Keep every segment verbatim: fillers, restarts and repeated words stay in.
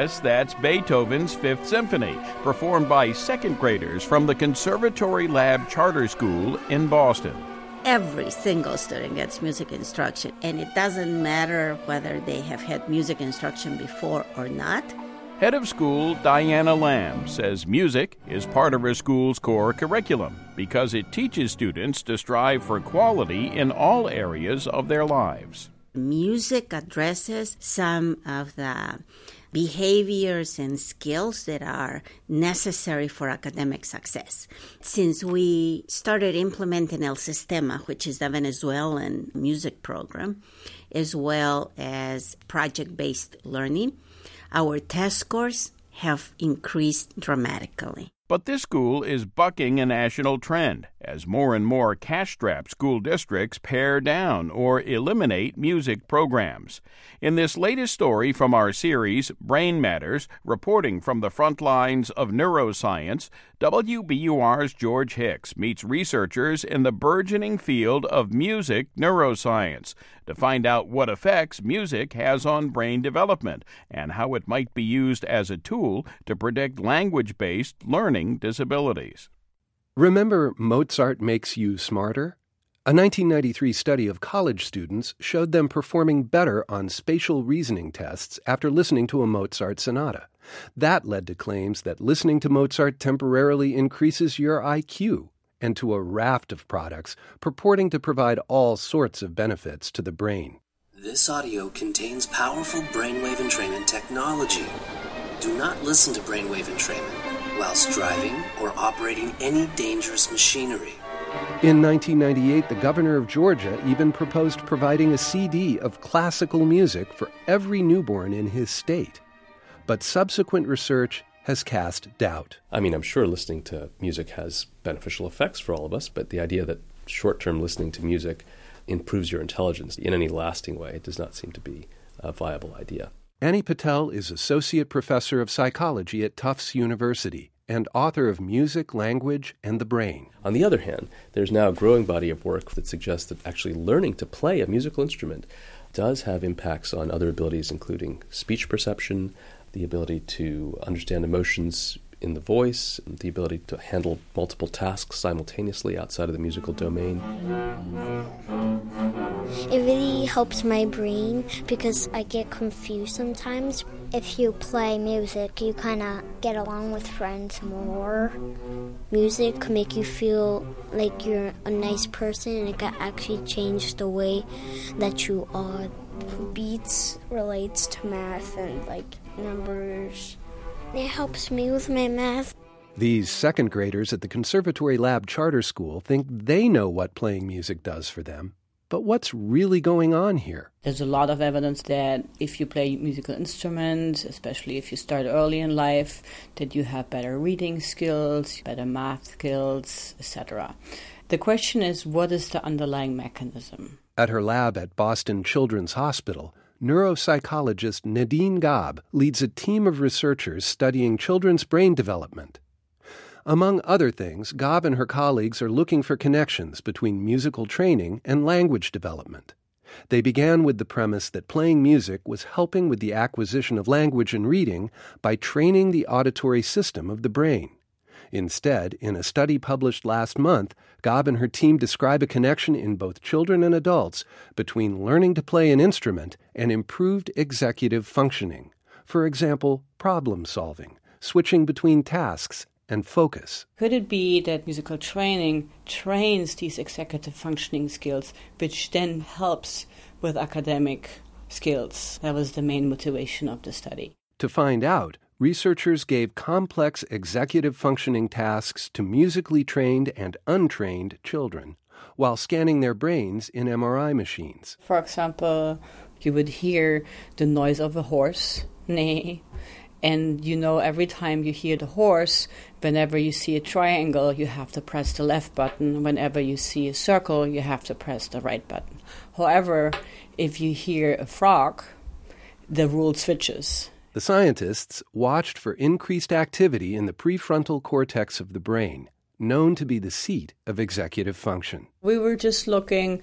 Yes, that's Beethoven's Fifth Symphony, performed by second graders from the Conservatory Lab Charter School in Boston. Every single student gets music instruction, and it doesn't matter whether they have had music instruction before or not. Head of school Diana Lamb says music is part of her school's core curriculum because it teaches students to strive for quality in all areas of their lives. Music addresses some of the behaviors and skills that are necessary for academic success. Since we started implementing El Sistema, which is the Venezuelan music program, as well as project-based learning, our test scores have increased dramatically. But this school is bucking a national trend as more and more cash-strapped school districts pare down or eliminate music programs. In this latest story from our series, Brain Matters, reporting from the front lines of neuroscience, W B U R's George Hicks meets researchers in the burgeoning field of music neuroscience to find out what effects music has on brain development and how it might be used as a tool to predict language-based learning disabilities. Remember Mozart Makes You Smarter? A nineteen ninety-three study of college students showed them performing better on spatial reasoning tests after listening to a Mozart sonata. That led to claims that listening to Mozart temporarily increases your I Q, and to a raft of products purporting to provide all sorts of benefits to the brain. This audio contains powerful brainwave entrainment technology. Do not listen to brainwave entrainment whilst driving or operating any dangerous machinery. In nineteen ninety-eight, the governor of Georgia even proposed providing a C D of classical music for every newborn in his state. But subsequent research has cast doubt. I mean, I'm sure listening to music has beneficial effects for all of us, but the idea that short-term listening to music improves your intelligence in any lasting way does not seem to be a viable idea. Annie Patel is Associate Professor of Psychology at Tufts University and author of Music, Language, and the Brain. On the other hand, there's now a growing body of work that suggests that actually learning to play a musical instrument does have impacts on other abilities, including speech perception, the ability to understand emotions in the voice, the ability to handle multiple tasks simultaneously outside of the musical domain. It really helps my brain because I get confused sometimes. If you play music, you kind of get along with friends more. Music can make you feel like you're a nice person, and it can actually change the way that you are. Beats relates to math and like numbers. It helps me with my math. These second graders at the Conservatory Lab Charter School think they know what playing music does for them. But what's really going on here? There's a lot of evidence that if you play musical instruments, especially if you start early in life, that you have better reading skills, better math skills, et cetera. The question is, what is the underlying mechanism? At her lab at Boston Children's Hospital, neuropsychologist Nadine Gaab leads a team of researchers studying children's brain development. Among other things, Gaab and her colleagues are looking for connections between musical training and language development. They began with the premise that playing music was helping with the acquisition of language and reading by training the auditory system of the brain. Instead, in a study published last month, Gaab and her team describe a connection in both children and adults between learning to play an instrument and improved executive functioning. For example, problem solving, switching between tasks, and focus. Could it be that musical training trains these executive functioning skills, which then helps with academic skills? That was the main motivation of the study. To find out, researchers gave complex executive functioning tasks to musically trained and untrained children while scanning their brains in M R I machines. For example, you would hear the noise of a horse neigh. And you know, every time you hear the horse, whenever you see a triangle, you have to press the left button. Whenever you see a circle, you have to press the right button. However, if you hear a frog, the rule switches. The scientists watched for increased activity in the prefrontal cortex of the brain, known to be the seat of executive function. We were just looking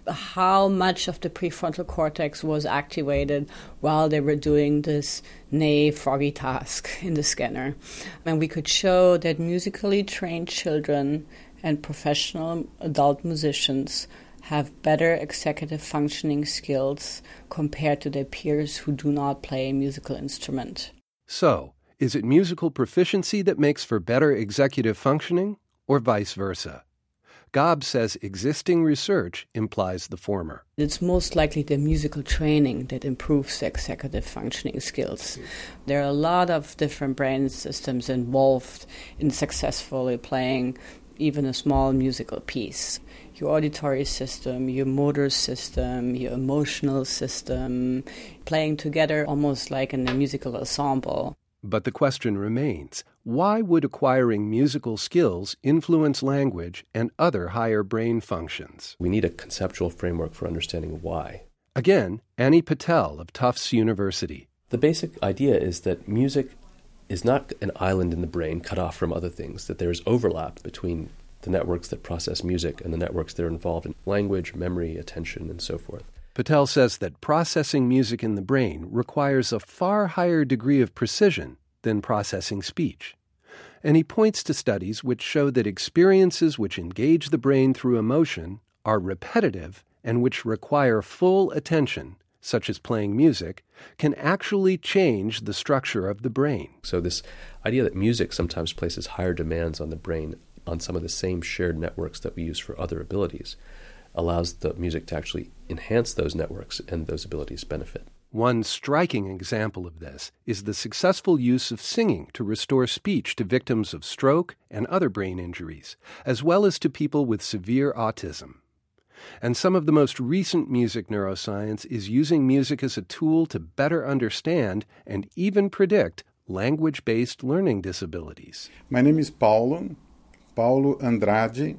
how much of the prefrontal cortex was activated while they were doing this neigh froggy task in the scanner. And we could show that musically trained children and professional adult musicians have better executive functioning skills compared to their peers who do not play a musical instrument. So, is it musical proficiency that makes for better executive functioning, or vice versa? Gaab says existing research implies the former. It's most likely the musical training that improves the executive functioning skills. There are a lot of different brain systems involved in successfully playing even a small musical piece. Your auditory system, your motor system, your emotional system, playing together almost like in a musical ensemble. But the question remains, why would acquiring musical skills influence language and other higher brain functions? We need a conceptual framework for understanding why. Again, Annie Patel of Tufts University. The basic idea is that music is not an island in the brain cut off from other things, that there is overlap between the networks that process music and the networks that are involved in language, memory, attention, and so forth. Patel says that processing music in the brain requires a far higher degree of precision than processing speech. And he points to studies which show that experiences which engage the brain through emotion are repetitive and which require full attention, such as playing music, can actually change the structure of the brain. So this idea that music sometimes places higher demands on the brain on some of the same shared networks that we use for other abilities allows the music to actually enhance those networks and those abilities benefit. One striking example of this is the successful use of singing to restore speech to victims of stroke and other brain injuries, as well as to people with severe autism. And some of the most recent music neuroscience is using music as a tool to better understand and even predict language-based learning disabilities. My name is Paulo, Paulo Andrade.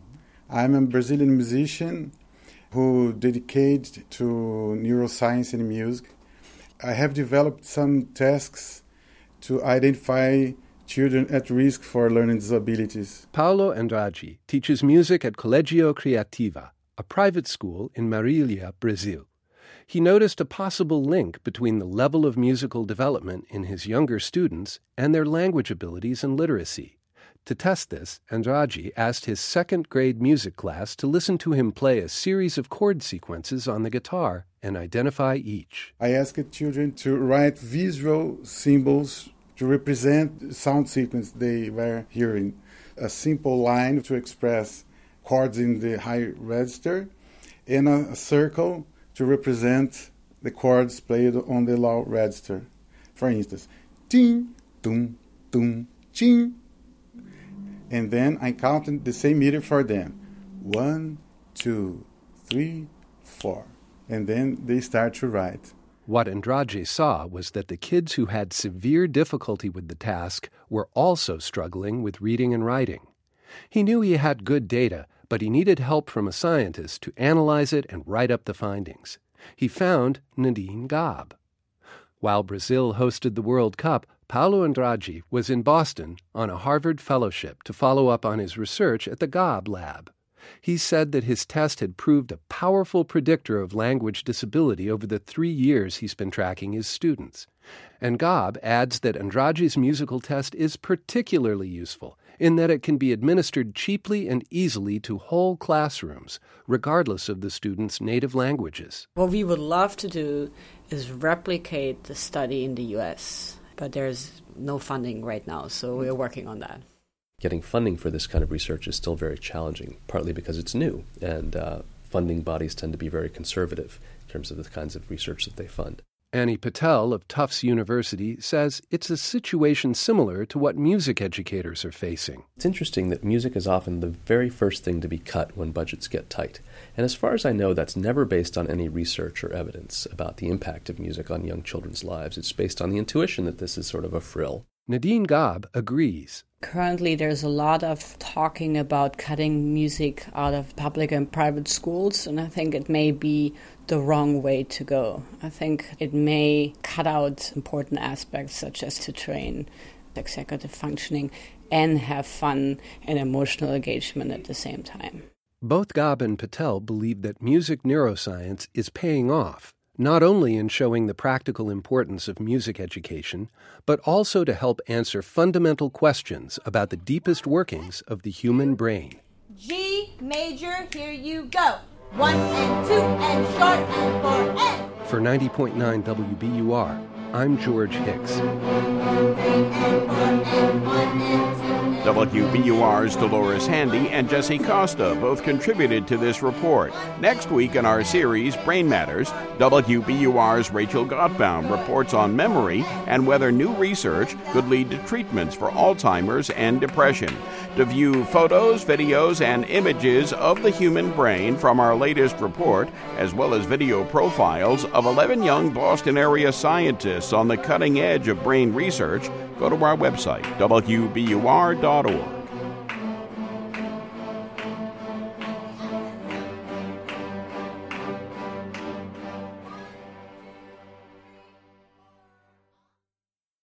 I'm a Brazilian musician who dedicated to neuroscience and music. I have developed some tasks to identify children at risk for learning disabilities. Paulo Andrade teaches music at Colégio Criativa, a private school in Marília, Brazil. He noticed a possible link between the level of musical development in his younger students and their language abilities and literacy. To test this, Andrade asked his second-grade music class to listen to him play a series of chord sequences on the guitar and identify each. I asked children to write visual symbols to represent the sound sequence they were hearing. A simple line to express chords in the high register, and a circle to represent the chords played on the low register. For instance, ting, tum, tum, ching. And then I counted the same meter for them. One, two, three, four. And then they start to write. What Andrade saw was that the kids who had severe difficulty with the task were also struggling with reading and writing. He knew he had good data, but he needed help from a scientist to analyze it and write up the findings. He found Nadine Gaab. While Brazil hosted the World Cup, Paulo Andrade was in Boston on a Harvard fellowship to follow up on his research at the Gaab lab. He said that his test had proved a powerful predictor of language disability over the three years he's been tracking his students. And Gaab adds that Andrade's musical test is particularly useful in that it can be administered cheaply and easily to whole classrooms, regardless of the students' native languages. What we would love to do is replicate the study in the U S, but there's no funding right now, so we're working on that. Getting funding for this kind of research is still very challenging, partly because it's new, and uh, funding bodies tend to be very conservative in terms of the kinds of research that they fund. Annie Patel of Tufts University says it's a situation similar to what music educators are facing. It's interesting that music is often the very first thing to be cut when budgets get tight. And as far as I know, that's never based on any research or evidence about the impact of music on young children's lives. It's based on the intuition that this is sort of a frill. Nadine Gaab agrees. Currently, there's a lot of talking about cutting music out of public and private schools, and I think it may be the wrong way to go. I think it may cut out important aspects, such as to train executive functioning, and have fun and emotional engagement at the same time. Both Gaab and Patel believe that music neuroscience is paying off, not only in showing the practical importance of music education, but also to help answer fundamental questions about the deepest workings of the human brain. G major, here you go. One and two and short and four and. For ninety point nine W B U R, I'm George Hicks. Three and four and one and two. W B U R's Dolores Handy and Jesse Costa both contributed to this report. Next week in our series, Brain Matters, W B U R's Rachel Gottbaum reports on memory and whether new research could lead to treatments for Alzheimer's and depression. To view photos, videos, and images of the human brain from our latest report, as well as video profiles of eleven young Boston area scientists on the cutting edge of brain research, go to our website, W B U R dot org.